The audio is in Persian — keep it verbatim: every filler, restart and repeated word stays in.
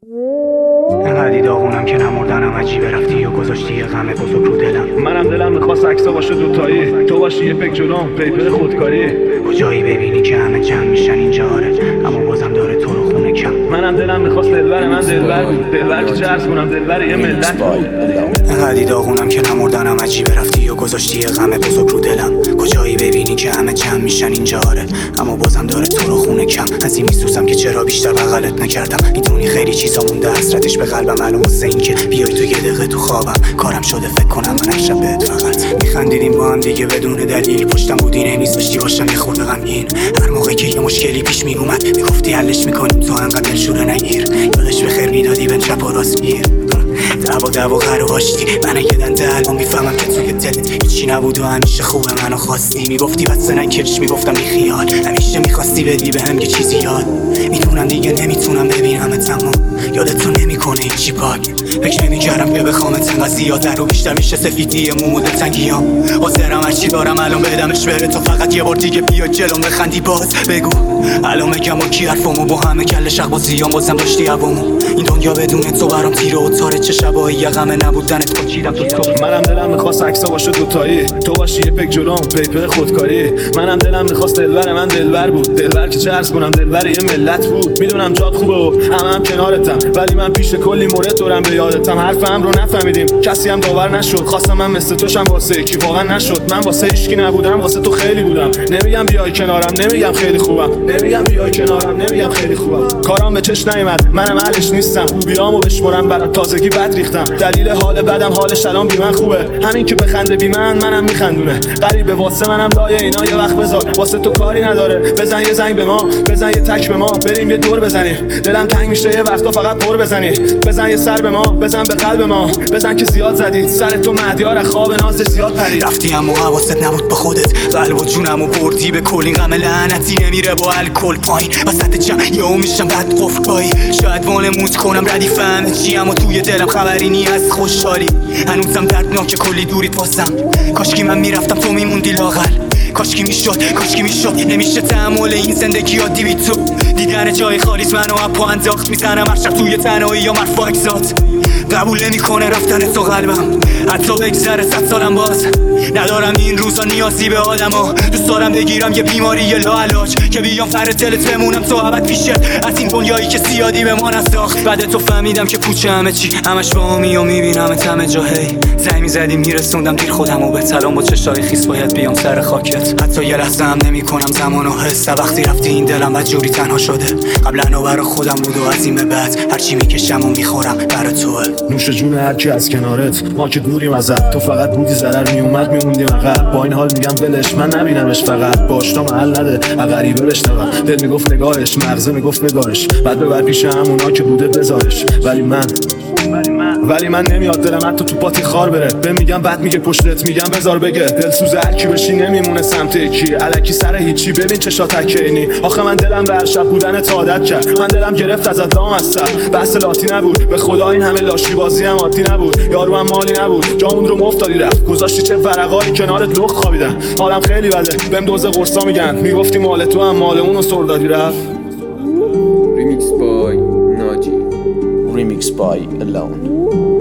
انقدی داغونم که نمردنم عجیبه، رفتی و گذاشتی یه غم بزرگ رو دلم. منم دلم میخواست عکسا باشه دوتایی، تو باشی یه پک جلوم پیپر خودکاری. کجایی ببینی که همه جمع میشن اینجا آره، اما بازم داره تو رو خونه کم. منم دلم میخواست دلبر من دلبر بود، دلبر که چه عرض کنم دلبر یه ملت بود. انقدی داغونم که نمردنم عجیبه، رفتی و گذاشتی یه غم بزرگ رو دلم. کجایی ببینی که همه جمع میشن اینجا آره، اما بازم داره تو رو خونه کم. از این میسوزم که چرا بیشتر بغلت نکردم. میدونی خیلی چیزا مونده حسرتش به قلبم، الان واسه این که بیای تو یه دقیقه تو خوابم کارم شده فکر کنم من امشب بهت فقط. میخندیدیم با هم دیگه بدون دلیل، پشتم بودی نمیذاشتی باشم یه خورده غمگین. هر موقع که یه مشکلی پیش میومد میگفتی حلش میکنیم، تو انقدر دلشوره نگیر. یادش به خیر میدادی به چپ و راست گیر. دعوا دعوا قرار هاشتی من یه دنده الان میفهمم که توی دلت هیچی نبود و همیشه خوبه منو خواستی. میگفتی بس نکرش، میگفتم بی خیال، همیشه میخواستی بدی به هم یه چیزی یاد. میدونم دیگه نمیتونم ببینمت اما یادتون نمیکنه هیچی پاک. فکر نمیکردم که بخوامت انقدر زیادتر و بیشتر میشه سفیدی مو و دلتنگیام. حاضرم هرچی دارم الان بدمش بره، تو فقط یه بار دیگه بیا جلوم بخندی باز بگو الان میگم با کی حرفمو با همه کل شق بازیام بازم داشتی هوامو. این دنیا بدون تو برام تیره و تاره، چه شبایی یه غم نبودنت پاچیدم تو تو. منم دلم میخواست عکسا باشه دوتایی، تو باشی یه پک جلوم پیپر خودکاری. منم دلم میخواست دلبر من دلبر بود، دلبر که چه عرض کنم دلبر یه ملت بود. میدونم جات خوبه و همه هم کنارتم، ولی من پیش کلی مورد دورم به یادتم. حرفم رو نفهمیدیم کسی هم باور نشد، خواستم من مثل توشم واسه کی واقعا نشد. من واسه هیچکی نبودم، واسه تو خیلی بودم. نمیگم بیای کنارم، نمیگم خیلی خوبم، نمیگم بیای کنارم، نمیگم خیلی خوبم. کارام به چش نیومد، منم اهلش نیستم. خوبیامو بشمرم برات تازگی بد ریختم. دلیل حال بدم حالش الان بی من خوبه، همین که بخنده بی من منم میخندونه. غریبه واسه منم لایه اینا یه وقت بذار، واسه تو کاری نداره. بزن یه زنگ به ما، بزن یه تک به ما، بریم یه دور بزنیم. دلم تنگ میشه یه وقتا فقط پر بزنی. بزن یه سر به ما، بزن به قلب ما، بزن که زیاد زدی سر تو مهدیار خواب نازش زیاد پرید. رفتی اما حواست نبود با خودت، قلب و جونمو بردی به کل. این غم لعنتی نمیره با الکل پایین وسط جمع یهو میشم بد قفل پایی. شاید وانمود کنم ردی فهمه چی، اما توی دلم خبری نی از خوشحالی. هنوزم دردناکه کلی دوریت واسم، کاشکی من میرفتم تو میموندی لاغر. کاشکی میشد کاشکی میشد نمیشه تحمل این زندگی عادی بی تو. دیدن جای خالیت منو اپا انداخت، میزنم هر شب توی تنهایی یا مرفا اکزات. قبول نمیکنه رفتن تو قلبم، حتی بگذره صد سالم باز. ندارم این روزا نیازی به آدما، دوست دارم بگیرم یه بیماری یه لاعلاج که بیام سر دلت بمونم تو ابد پیشت. از این دنیایی که زیادی به ما نساخت، بعد تو فهمیدم که پوچه همه چی، همش با همی و میبینمت همه جا. هی زنگ میزدی میرسوندم دیر خودمو به سلام، با چشای خیس باید بیام سر خاکت. حتی یه لحظه هم نمیکنم زمانو حس، وقتی رفتی این دلم بد جوری تنها شده. قبلا برا خودم بود و از این به بعد هرچی میکشم و میخورم برا توه. نوش جون هر کی از کنارت، ما که دوریم ازت. تو فقط بودی ضرر میومد میموندیم عقب. با این حال میگم ولش، من نبینمش فقط باش تا محل نده غریبه بشنوم. دل میگفت نگاهش، مغزه میگفت نگاهش، بعد ببر پیش همونا که بوده بذارش. ولی من ولی من نمیاد دلم حتی تو پاتی خار بره. به میگم بعد میگه پشتت، میگم بذار بگه. دلسوز هر کی بشی نمیمونه سمت یکی، الکی سر هیچی. ببین چشا تکینی، آخه من دلم به هر شب بودن تا عادت کرد. من دلم گرفت ازت لام از سر، بحث لاتی نبود. به خدا این همه لاشی بازی هم عادی نبود. یارو هم مالی نبود، جامون رو مفت دادی رفت. گذاشتی چه ورقایی کنارت لخت خوابیدن. حالم خیلی بده، بهم دوز قرصا میگن. میگفتی مال تو هم مال اونو سر دادی رفت. Remix by Naji. Remix by Alone.